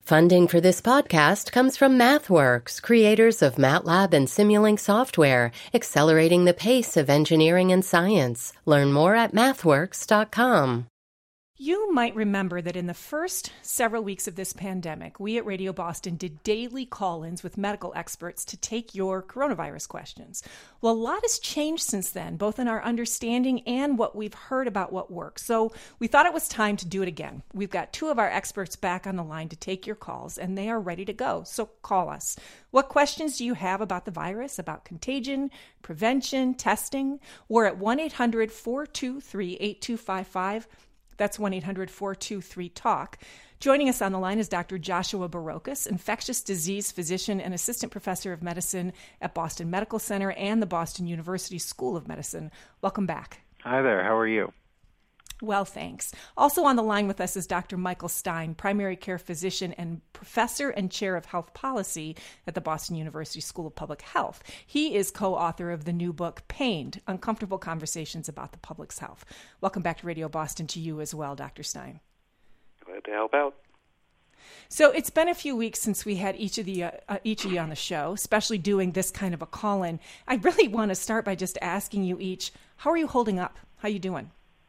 Funding for this podcast comes from MathWorks, creators of MATLAB and Simulink software, accelerating the pace of engineering and science. Learn more at mathworks.com. You might remember that in the first several weeks of this pandemic, we at Radio Boston did daily call-ins with medical experts to take your coronavirus questions. Well, a lot has changed since then, both in our understanding and what we've heard about what works. So we thought it was time to do it again. We've got two of our experts back on the line to take your calls, and they are ready to go. So call us. What questions do you have about the virus, about contagion, prevention, testing? We're at 1-800-423-8255. That's 1-800-423-TALK. Joining us on the line is Dr. Joshua Barocas, infectious disease physician and assistant professor of medicine at Boston Medical Center and the Boston University School of Medicine. Welcome back. Hi there. How are you? Well, thanks. Also on the line with us is Dr. Michael Stein, primary care physician and professor and chair of health policy at the Boston University School of Public Health. He is co-author of the new book, Pained: Uncomfortable Conversations About the Public's Health. Welcome back to Radio Boston to you as well, Dr. Stein. Glad to help out. So it's been a few weeks since we had each of you on the show, especially doing this kind of a call-in. I really want to start by just asking you each, how are you holding up? How are you doing?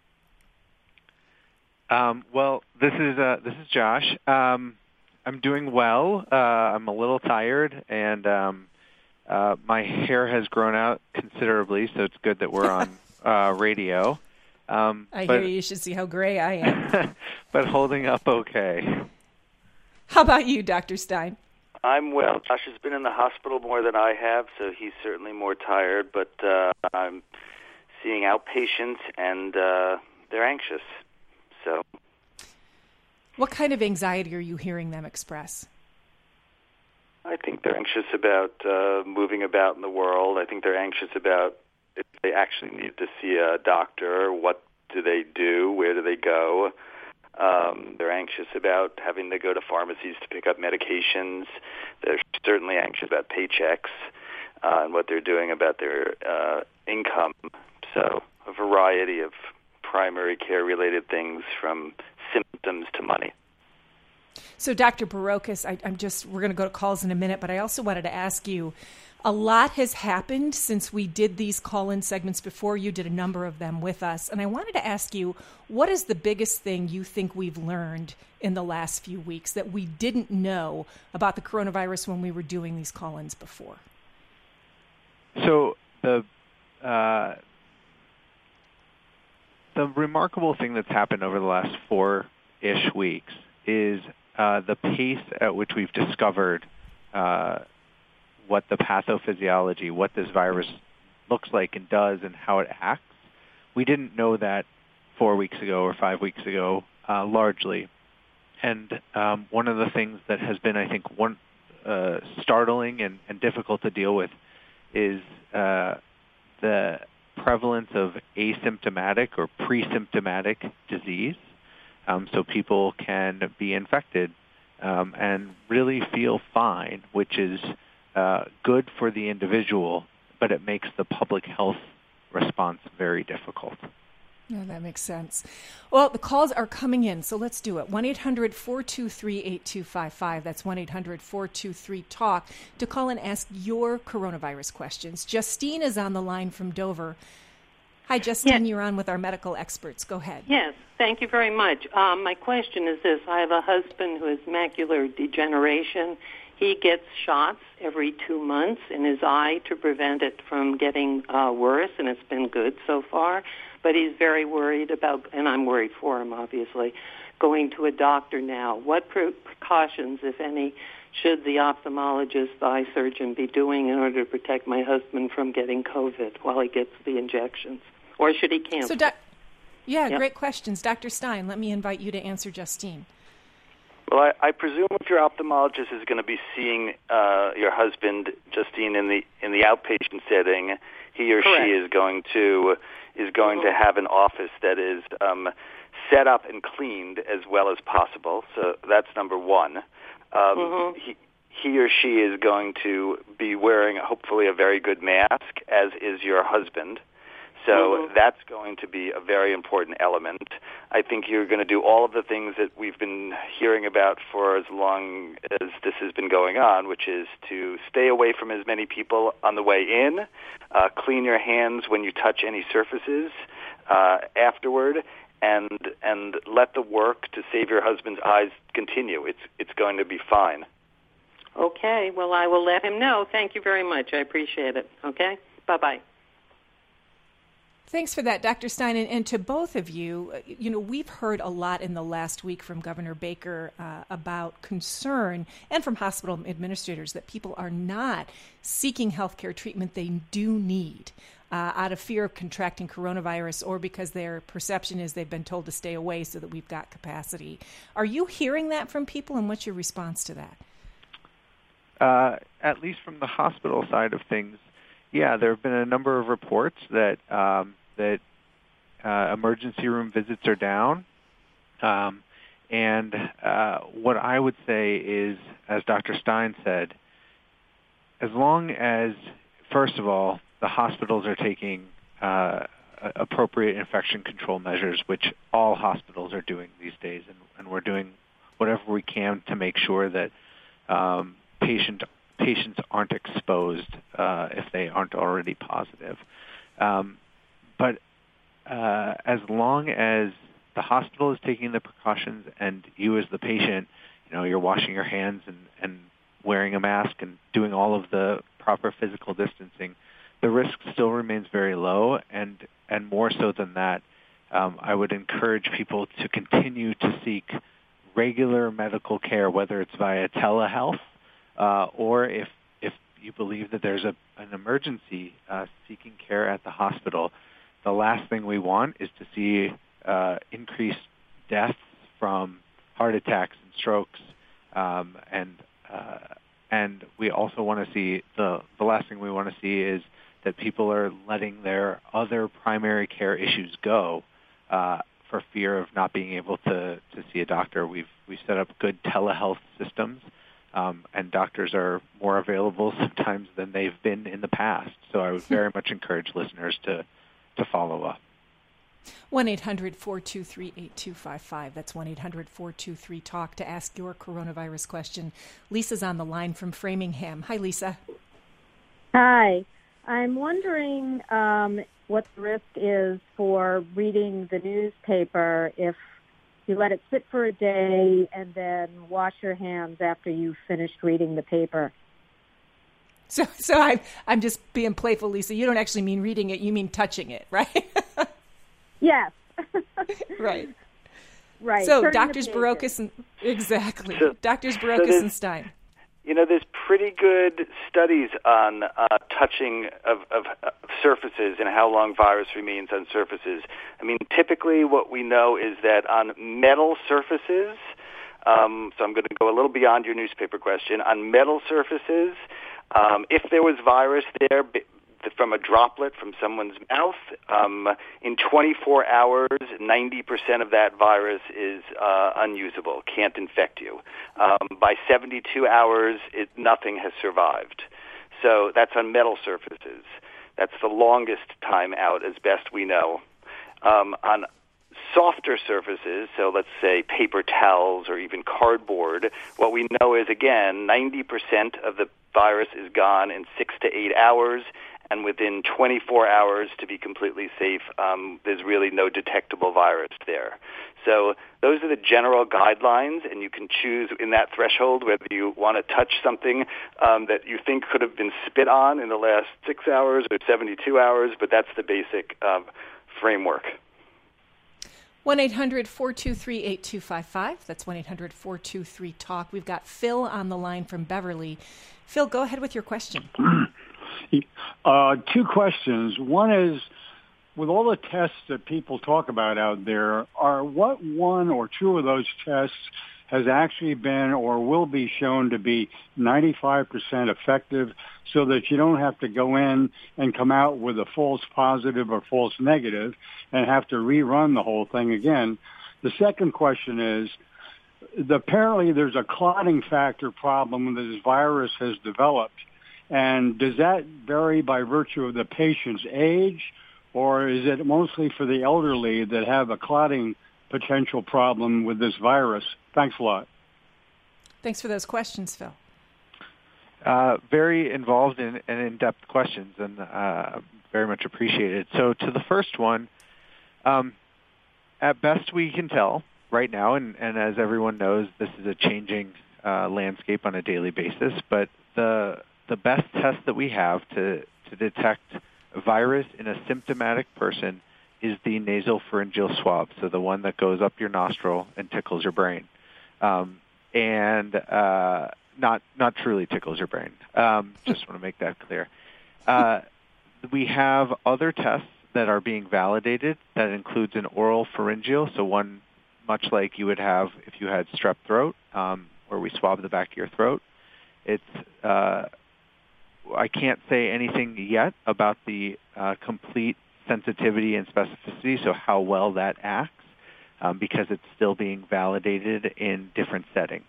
Well, this is Josh. I'm doing well. I'm a little tired, and my hair has grown out considerably, so it's good that we're on radio. Hear you should see how gray I am. But holding up okay. How about you, Dr. Stein? I'm well. Josh has been in the hospital more than I have, so he's certainly more tired, but I'm seeing outpatients, and they're anxious. So, what kind of anxiety are you hearing them express? I think they're anxious about moving about in the world. I think they're anxious about if they actually need to see a doctor, what do they do, where do they go. They're anxious about having to go to pharmacies to pick up medications. They're certainly anxious about paychecks and what they're doing about their income. So a variety of primary care-related things from symptoms to money. So, Dr. Barocas, we're going to go to calls in a minute, but I also wanted to ask you, a lot has happened since we did these call-in segments before. You did a number of them with us, and I wanted to ask you, what is the biggest thing you think we've learned in the last few weeks that we didn't know about the coronavirus when we were doing these call-ins before? So, the remarkable thing that's happened over the last 4-ish weeks is the pace at which we've discovered what the pathophysiology, what this virus looks like and does and how it acts. We didn't know that 4 weeks ago or 5 weeks ago, largely. And one of the things that has been, I think, startling and difficult to deal with is the prevalence of asymptomatic or pre-symptomatic disease. So people can be infected and really feel fine, which is good for the individual, but it makes the public health response very difficult. Yeah, that makes sense. Well, the calls are coming in, so let's do it. 1-800-423-8255. That's 1-800-423-TALK to call and ask your coronavirus questions. Justine is on the line from Dover. Hi, Justine. Yes. You're on with our medical experts. Go ahead. Yes, thank you very much. My question is this. I have a husband who has macular degeneration. He gets shots every 2 months in his eye to prevent it from getting worse, and it's been good so far. But he's very worried about, and I'm worried for him, obviously, going to a doctor now. What precautions, if any, should the ophthalmologist, the eye surgeon, be doing in order to protect my husband from getting COVID while he gets the injections? Or should he cancel? Great questions. Dr. Stein, let me invite you to answer Justine. Well, I presume if your ophthalmologist is going to be seeing your husband, Justine, in the outpatient setting, he or Correct. she is going to have an office that is set up and cleaned as well as possible. So that's number one. He or she is going to be wearing, hopefully, a very good mask, as is your husband. So that's going to be a very important element. I think you're going to do all of the things that we've been hearing about for as long as this has been going on, which is to stay away from as many people on the way in, clean your hands when you touch any surfaces afterward, and let the work to save your husband's eyes continue. It's going to be fine. Okay. Well, I will let him know. Thank you very much. I appreciate it. Okay? Bye-bye. Thanks for that, Dr. Stein. And to both of you, we've heard a lot in the last week from Governor Baker about concern, and from hospital administrators, that people are not seeking health care treatment they do need out of fear of contracting coronavirus, or because their perception is they've been told to stay away so that we've got capacity. Are you hearing that from people, and what's your response to that? At least from the hospital side of things, yeah, there have been a number of reports that emergency room visits are down. And what I would say is, as Dr. Stein said, as long as, first of all, the hospitals are taking appropriate infection control measures, which all hospitals are doing these days, and we're doing whatever we can to make sure that patients aren't exposed if they aren't already positive. But as long as the hospital is taking the precautions, and you as the patient, you're washing your hands and wearing a mask and doing all of the proper physical distancing, the risk still remains very low. And more so than that, I would encourage people to continue to seek regular medical care, whether it's via telehealth, or if you believe that there's an emergency, seeking care at the hospital. The last thing we want is to see increased deaths from heart attacks and strokes, and we also want to see the last thing we want to see is that people are letting their other primary care issues go for fear of not being able to see a doctor. We've set up good telehealth systems. And doctors are more available sometimes than they've been in the past. So I would very much encourage listeners to follow up. 1-800-423-8255. That's 1-800-423-TALK to ask your coronavirus question. Lisa's on the line from Framingham. Hi, Lisa. Hi. I'm wondering what the risk is for reading the newspaper if you let it sit for a day and then wash your hands after you've finished reading the paper. So I'm just being playful, Lisa. You don't actually mean reading it; you mean touching it, right? Yes. Right. Right. So Doctors Barocas and Doctors Barocas and Stein. There's pretty good studies on touching of surfaces and how long virus remains on surfaces. I mean, typically what we know is that on metal surfaces, so I'm going to go a little beyond your newspaper question, on metal surfaces, if there was virus there from a droplet from someone's mouth, in 24 hours, 90% of that virus is unusable, can't infect you. By 72 hours, nothing has survived. So that's on metal surfaces. That's the longest time out, as best we know. On softer surfaces, so let's say paper towels or even cardboard, what we know is, again, 90% of the virus is gone in 6 to 8 hours, and within 24 hours, to be completely safe, there's really no detectable virus there. So those are the general guidelines, and you can choose in that threshold whether you want to touch something that you think could have been spit on in the last 6 hours or 72 hours, but that's the basic framework. 1-800-423-8255. That's 1-800-423-TALK. We've got Phil on the line from Beverly. Phil, go ahead with your question. Two questions. One is, with all the tests that people talk about out there, what one or two of those tests has actually been or will be shown to be 95% effective so that you don't have to go in and come out with a false positive or false negative and have to rerun the whole thing again? The second question is, apparently there's a clotting factor problem that this virus has developed. And does that vary by virtue of the patient's age, or is it mostly for the elderly that have a clotting potential problem with this virus? Thanks a lot. Thanks for those questions, Phil. Very involved and in-depth questions, and very much appreciated. So to the first one, at best we can tell right now, and as everyone knows, this is a changing landscape on a daily basis, but the best test that we have to detect a virus in a symptomatic person is the nasopharyngeal swab, so the one that goes up your nostril and tickles your brain. Not truly tickles your brain. Just want to make that clear. We have other tests that are being validated. That includes an oral pharyngeal, so one much like you would have if you had strep throat, where we swab the back of your throat. I can't say anything yet about the complete sensitivity and specificity, so how well that acts, because it's still being validated in different settings.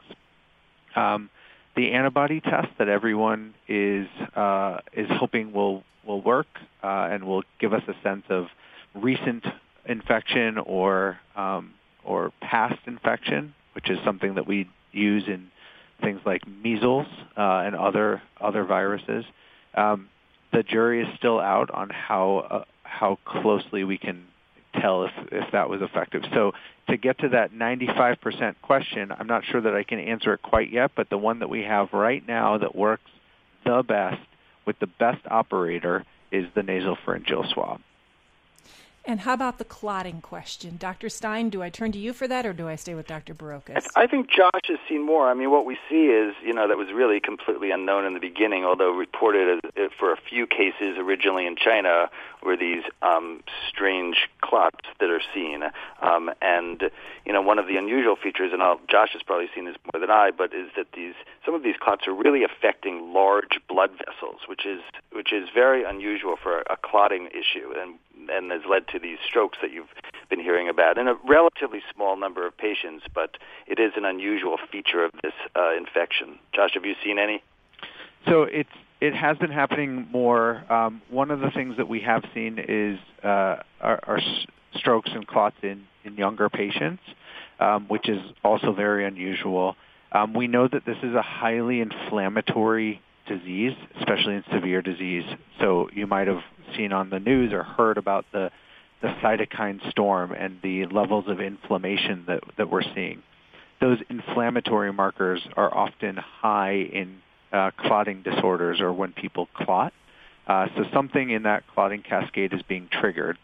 The antibody test that everyone is hoping will work and will give us a sense of recent infection or past infection, which is something that we use in things like measles and other viruses. The jury is still out on how closely we can tell if that was effective. So to get to that 95% question, I'm not sure that I can answer it quite yet, but the one that we have right now that works the best with the best operator is the nasopharyngeal swab. And how about the clotting question? Dr. Stein, do I turn to you for that, or do I stay with Dr. Barocas? I think Josh has seen more. I mean, what we see is, that was really completely unknown in the beginning, although reported for a few cases originally in China were these strange clots that are seen. And one of the unusual features, and Josh has probably seen this more than I, but is that some of these clots are really affecting large blood vessels, which is very unusual for a clotting issue, and has led to these strokes that you've been hearing about in a relatively small number of patients, but it is an unusual feature of this infection. Josh, have you seen any? So it has been happening more. One of the things that we have seen is are strokes and clots in younger patients, which is also very unusual. We know that this is a highly inflammatory disease, especially in severe disease. So you might have seen on the news or heard about the cytokine storm and the levels of inflammation that we're seeing. Those inflammatory markers are often high in clotting disorders or when people clot. So something in that clotting cascade is being triggered.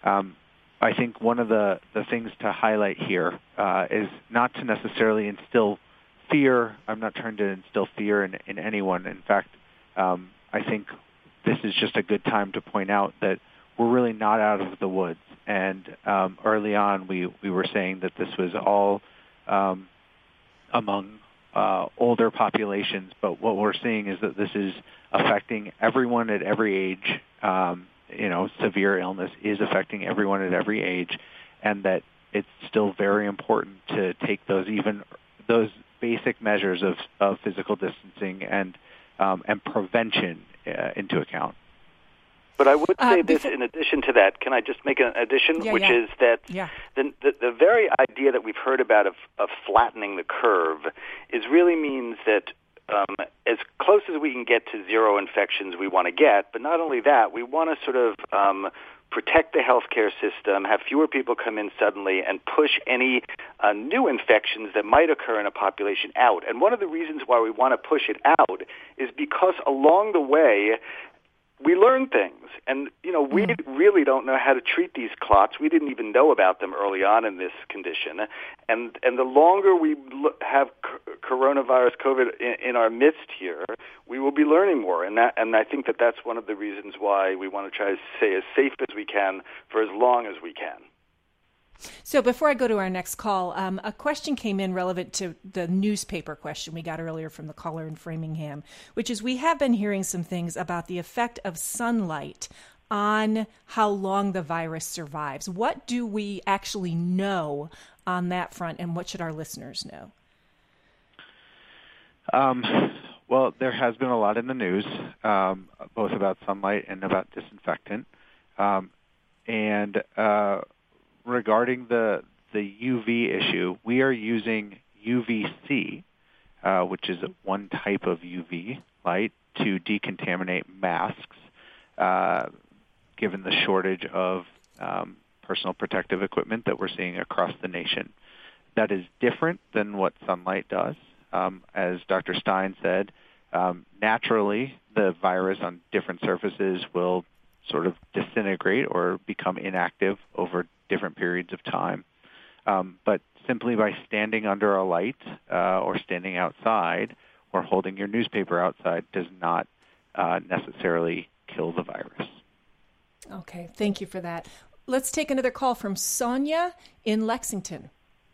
I think one of the things to highlight here is not to necessarily instill fear. I'm not trying to instill fear in anyone. In fact, I think this is just a good time to point out that we're really not out of the woods. And early on, we were saying that this was all among older populations, but what we're seeing is that this is affecting everyone at every age. Severe illness is affecting everyone at every age, and that it's still very important to take those basic measures of physical distancing and prevention into account. But I would say this in addition to that. Can I just make an addition, is that the very idea that we've heard about of flattening the curve really means that as close as we can get to zero infections we want to get, but not only that, we want to sort of protect the healthcare system, have fewer people come in suddenly, and push any new infections that might occur in a population out. And one of the reasons why we want to push it out is because along the way, we learn things. And, we really don't know how to treat these clots. We didn't even know about them early on in this condition. And the longer we have coronavirus, COVID, in our midst here, we will be learning more. And I think that that's one of the reasons why we want to try to stay as safe as we can for as long as we can. So before I go to our next call, a question came in relevant to the newspaper question we got earlier from the caller in Framingham, which is we have been hearing some things about the effect of sunlight on how long the virus survives. What do we actually know on that front, and what should our listeners know? Well, there has been a lot in the news, both about sunlight and about disinfectant. And regarding the UV issue, we are using UVC, which is one type of UV light, to decontaminate masks, given the shortage of personal protective equipment that we're seeing across the nation. That is different than what sunlight does. As Dr. Stein said, naturally the virus on different surfaces will sort of disintegrate or become inactive over different periods of time. But simply by standing under a light or standing outside or holding your newspaper outside does not necessarily kill the virus. Okay, thank you for that. Let's take another call from Sonia in Lexington.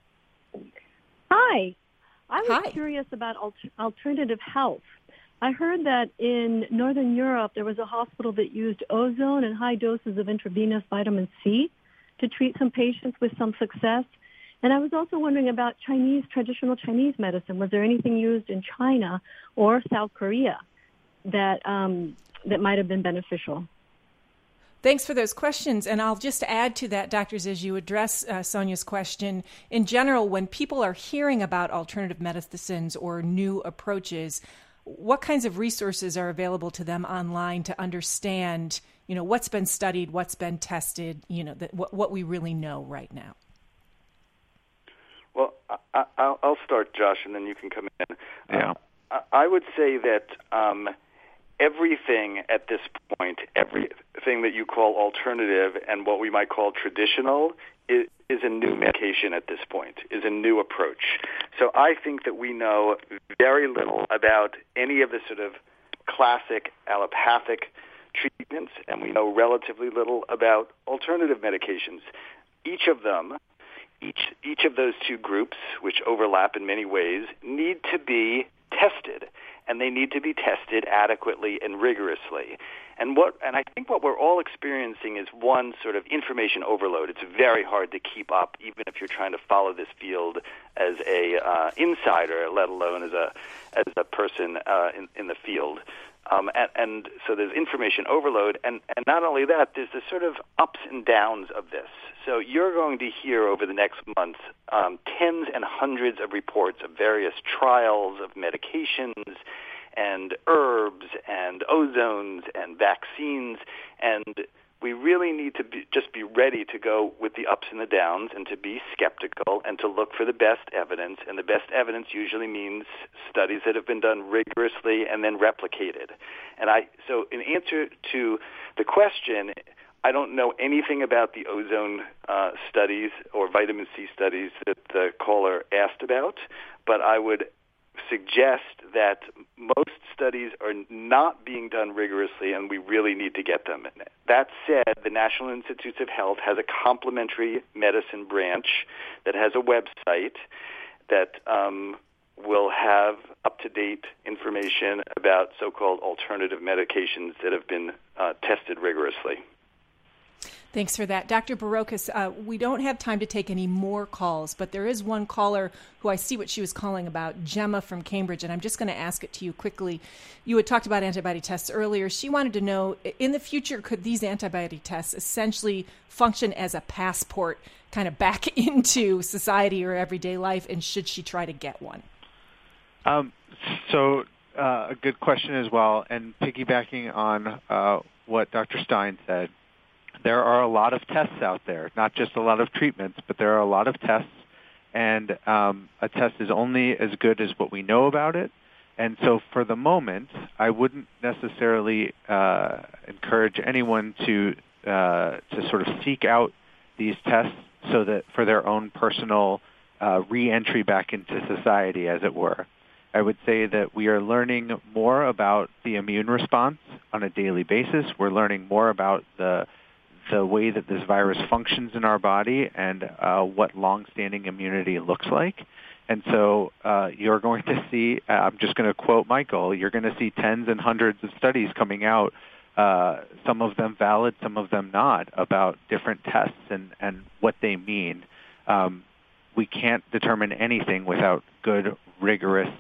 Hi. I was curious about alternative health. I heard that in Northern Europe there was a hospital that used ozone and high doses of intravenous vitamin C to treat some patients with some success. And I was also wondering about traditional Chinese medicine. Was there anything used in China or South Korea that might have been beneficial? Thanks for those questions. And I'll just add to that, doctors, as you address Sonia's question. In general, when people are hearing about alternative medicines or new approaches, what kinds of resources are available to them online to understand, what's been studied, what's been tested, what we really know right now? Well, I'll start, Josh, and then you can come in. Yeah. I would say that everything at this point, everything that you call alternative and what we might call traditional is a new medication at this point, is a new approach. So I think that we know very little about any of the sort of classic allopathic treatments, and we know relatively little about alternative medications. Each of those two groups, which overlap in many ways, need to be tested, and they need to be tested adequately and rigorously. And I think what we're all experiencing is one sort of information overload. It's very hard to keep up, even if you're trying to follow this field as a insider, let alone as a person in the field. And so there's information overload, and not only that, there's the sort of ups and downs of this. So you're going to hear over the next month tens and hundreds of reports of various trials of medications and herbs and ozones and vaccines, and we really need to just be ready to go with the ups and the downs and to be skeptical and to look for the best evidence. And the best evidence usually means studies that have been done rigorously and then replicated. So in answer to the question, I don't know anything about the ozone studies or vitamin C studies that the caller asked about, but I would suggest that most studies are not being done rigorously, and we really need to get them. That said, the National Institutes of Health has a complementary medicine branch that has a website that will have up-to-date information about so-called alternative medications that have been tested rigorously. Thanks for that. Dr. Barocas, we don't have time to take any more calls, but there is one caller who I see what she was calling about, Gemma from Cambridge, and I'm just going to ask it to you quickly. You had talked about antibody tests earlier. She wanted to know, in the future, could these antibody tests essentially function as a passport kind of back into society or everyday life, and should she try to get one? So a good question as well, and piggybacking on what Dr. Stein said, there are a lot of tests out there, not just a lot of treatments, but there are a lot of tests, and a test is only as good as what we know about it. And so for the moment, I wouldn't necessarily encourage anyone to sort of seek out these tests so that for their own personal re-entry back into society, as it were. I would say that we are learning more about the immune response on a daily basis. We're learning more about the way that this virus functions in our body and what long-standing immunity looks like. And so you're going to see, I'm just going to quote Michael, you're going to see tens and hundreds of studies coming out, some of them valid, some of them not, about different tests and what they mean. We can't determine anything without good, rigorous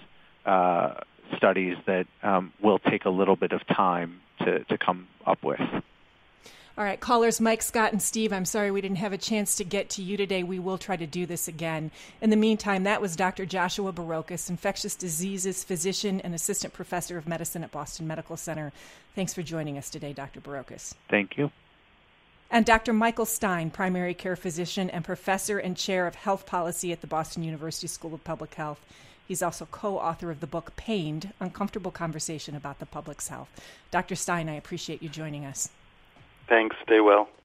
studies that will take a little bit of time to come up with. All right, callers Mike, Scott, and Steve, I'm sorry we didn't have a chance to get to you today. We will try to do this again. In the meantime, that was Dr. Joshua Barocas, infectious diseases physician and assistant professor of medicine at Boston Medical Center. Thanks for joining us today, Dr. Barocas. Thank you. And Dr. Michael Stein, primary care physician and professor and chair of health policy at the Boston University School of Public Health. He's also co-author of the book Pained, Uncomfortable Conversation about the Public's Health. Dr. Stein, I appreciate you joining us. Thanks. Stay well.